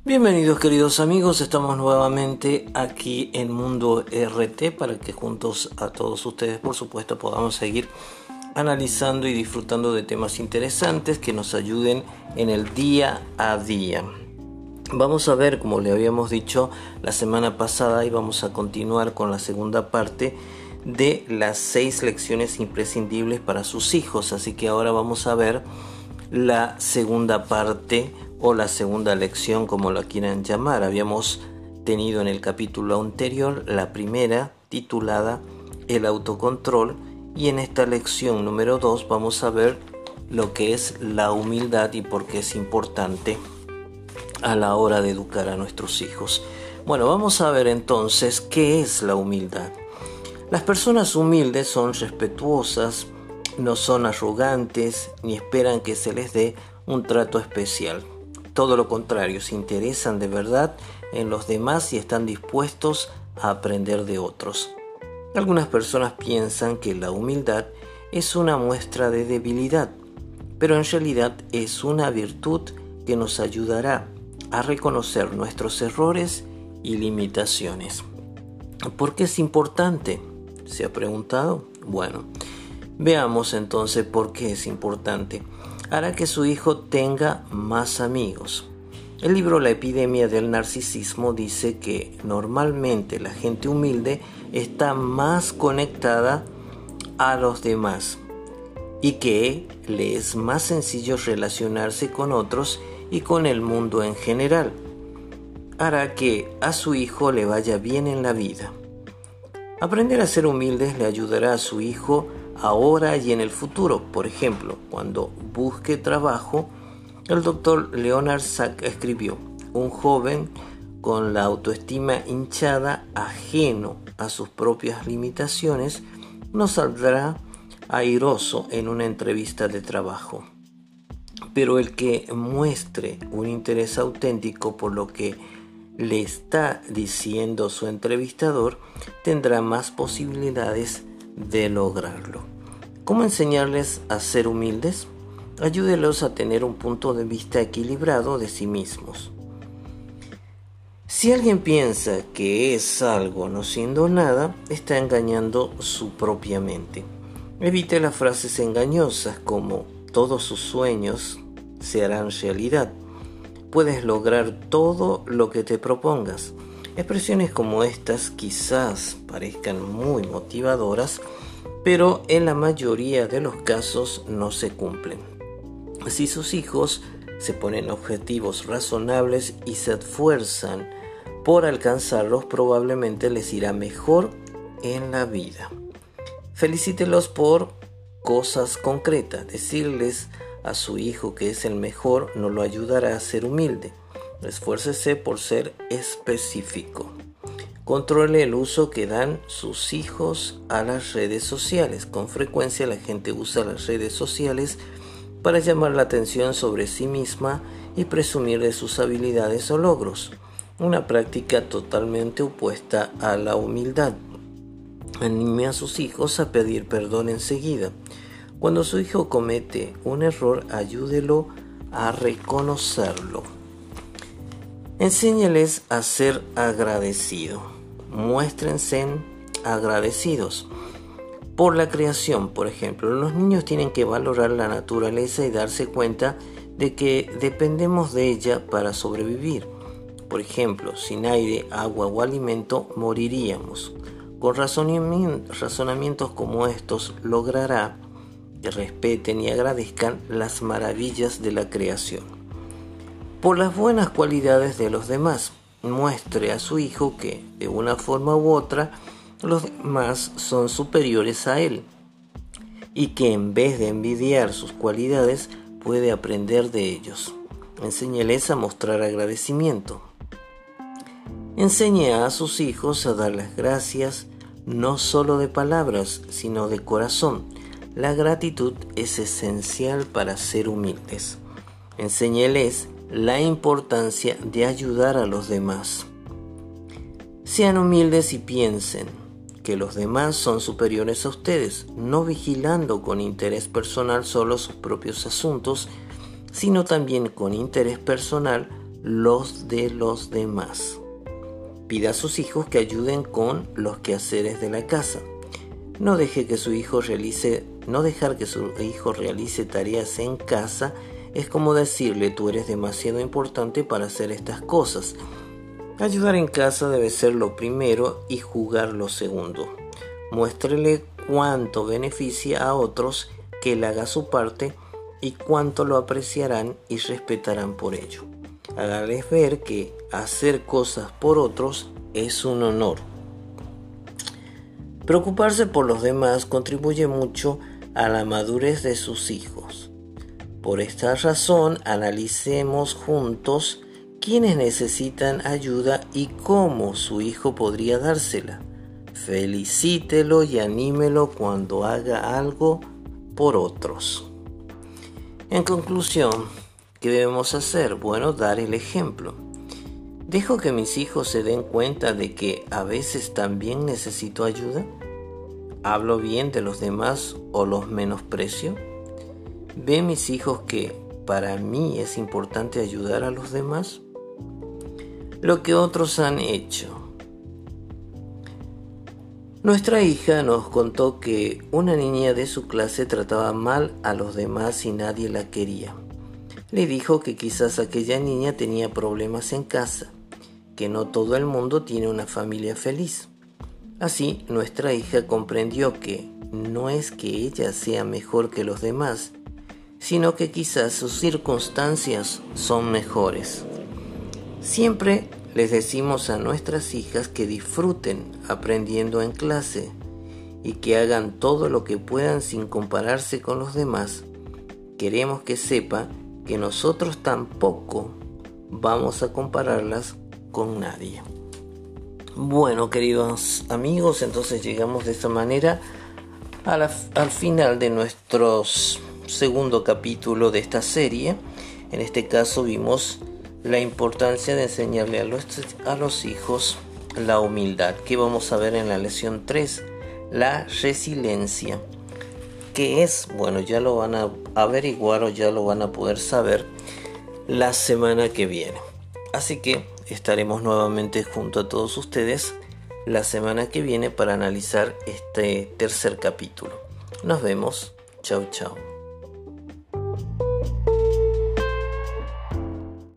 Bienvenidos queridos amigos, estamos nuevamente aquí en Mundo RT para que juntos a todos ustedes por supuesto podamos seguir analizando y disfrutando de temas interesantes que nos ayuden en el día a día. Vamos a ver, como le habíamos dicho la semana pasada, y vamos a continuar con la segunda parte de las 6 lecciones imprescindibles para sus hijos. Así que ahora vamos a ver la segunda parte o la segunda lección, como la quieran llamar. Habíamos tenido en el capítulo anterior la primera, titulada El autocontrol, y en esta lección número 2 vamos a ver lo que es la humildad y por qué es importante a la hora de educar a nuestros hijos. Bueno, vamos a ver entonces qué es la humildad. Las personas humildes son respetuosas, no son arrogantes ni esperan que se les dé un trato especial. Todo lo contrario, se interesan de verdad en los demás y están dispuestos a aprender de otros. Algunas personas piensan que la humildad es una muestra de debilidad, pero en realidad es una virtud que nos ayudará a reconocer nuestros errores y limitaciones. ¿Por qué es importante? ¿Se ha preguntado? Bueno, veamos entonces por qué es importante. Hará que su hijo tenga más amigos. El libro La epidemia del narcisismo dice que normalmente la gente humilde está más conectada a los demás y que le es más sencillo relacionarse con otros y con el mundo en general. Hará que a su hijo le vaya bien en la vida. Aprender a ser humildes le ayudará a su hijo ahora y en el futuro. Por ejemplo, cuando busque trabajo, el doctor Leonard Sack escribió: un joven con la autoestima hinchada, ajeno a sus propias limitaciones, no saldrá airoso en una entrevista de trabajo. Pero el que muestre un interés auténtico por lo que le está diciendo su entrevistador, tendrá más posibilidades de lograrlo. ¿Cómo enseñarles a ser humildes? Ayúdelos a tener un punto de vista equilibrado de sí mismos. Si alguien piensa que es algo no siendo nada, está engañando su propia mente. Evite las frases engañosas como todos sus sueños se harán realidad. Puedes lograr todo lo que te propongas. Expresiones como estas quizás parezcan muy motivadoras, pero en la mayoría de los casos no se cumplen. Si sus hijos se ponen objetivos razonables y se esfuerzan por alcanzarlos, probablemente les irá mejor en la vida. Felicítelos por cosas concretas. Decirles a su hijo que es el mejor no lo ayudará a ser humilde. Esfuércese por ser específico. Controle el uso que dan sus hijos a las redes sociales. Con frecuencia la gente usa las redes sociales para llamar la atención sobre sí misma y presumir de sus habilidades o logros. Una práctica totalmente opuesta a la humildad. Anime a sus hijos a pedir perdón enseguida. Cuando su hijo comete un error, ayúdelo a reconocerlo. Enséñeles a ser agradecido. Muéstrense agradecidos por la creación, por ejemplo. Los niños tienen que valorar la naturaleza y darse cuenta de que dependemos de ella para sobrevivir. Por ejemplo, sin aire, agua o alimento moriríamos. Con razonamientos como estos logrará que respeten y agradezcan las maravillas de la creación. Por las buenas cualidades de los demás, muestre a su hijo que, de una forma u otra, los demás son superiores a él y que en vez de envidiar sus cualidades, puede aprender de ellos. Enséñeles a mostrar agradecimiento. Enseñe a sus hijos a dar las gracias, no solo de palabras, sino de corazón. La gratitud es esencial para ser humildes. Enséñeles la importancia de ayudar a los demás. Sean humildes y piensen que los demás son superiores a ustedes, no vigilando con interés personal solo sus propios asuntos, sino también con interés personal los de los demás. Pida a sus hijos que ayuden con los quehaceres de la casa. No dejar que su hijo realice tareas en casa es como decirle: tú eres demasiado importante para hacer estas cosas. Ayudar en casa debe ser lo primero y jugar lo segundo. Muéstrele cuánto beneficia a otros que él haga su parte y cuánto lo apreciarán y respetarán por ello. Hágales ver que hacer cosas por otros es un honor. Preocuparse por los demás contribuye mucho a la madurez de sus hijos. Por esta razón, analicemos juntos quiénes necesitan ayuda y cómo su hijo podría dársela. Felicítelo y anímelo cuando haga algo por otros. En conclusión, ¿qué debemos hacer? Bueno, dar el ejemplo. ¿Dejo que mis hijos se den cuenta de que a veces también necesito ayuda? ¿Hablo bien de los demás o los menosprecio? ¿Ven mis hijos que para mí es importante ayudar a los demás? Lo que otros han hecho. Nuestra hija nos contó que una niña de su clase trataba mal a los demás y nadie la quería. Le dijo que quizás aquella niña tenía problemas en casa, que no todo el mundo tiene una familia feliz. Así, nuestra hija comprendió que no es que ella sea mejor que los demás, sino que quizás sus circunstancias son mejores. Siempre les decimos a nuestras hijas que disfruten aprendiendo en clase y que hagan todo lo que puedan sin compararse con los demás. Queremos que sepa que nosotros tampoco vamos a compararlas con nadie. Bueno, queridos amigos, entonces llegamos de esta manera al final de nuestro segundo capítulo de esta serie. En este caso vimos la importancia de enseñarle a los hijos la humildad. ¿Qué vamos a ver en la lección 3? La resiliencia. ¿Qué es? Bueno, ya lo van a averiguar o ya lo van a poder saber la semana que viene. Así que estaremos nuevamente junto a todos ustedes la semana que viene para analizar este tercer capítulo. Nos vemos. Chau, chau.